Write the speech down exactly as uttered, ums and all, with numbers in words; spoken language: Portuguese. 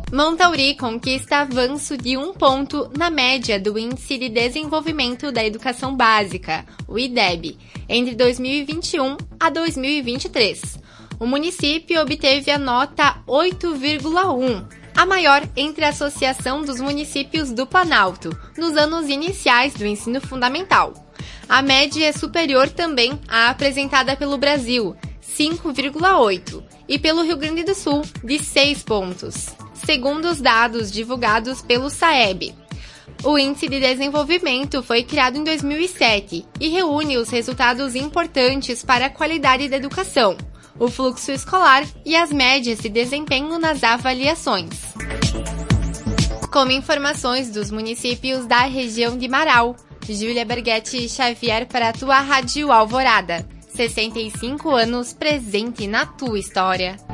Montauri conquista avanço de um ponto na média do Índice de Desenvolvimento da Educação Básica, o I D E B, entre dois mil e vinte e um a dois mil e vinte e três. O município obteve a nota oito vírgula um, a maior entre a Associação dos Municípios do Planalto, nos anos iniciais do ensino fundamental. A média é superior também à apresentada pelo Brasil, cinco vírgula oito, e pelo Rio Grande do Sul, de seis pontos, segundo os dados divulgados pelo SAEB. O Índice de Desenvolvimento foi criado em dois mil e sete e reúne os resultados importantes para a qualidade da educação, o fluxo escolar e as médias de desempenho nas avaliações. Como informações dos municípios da região de Marau, Júlia Berghetti Xavier para a tua Rádio Alvorada. sessenta e cinco anos presente na tua história.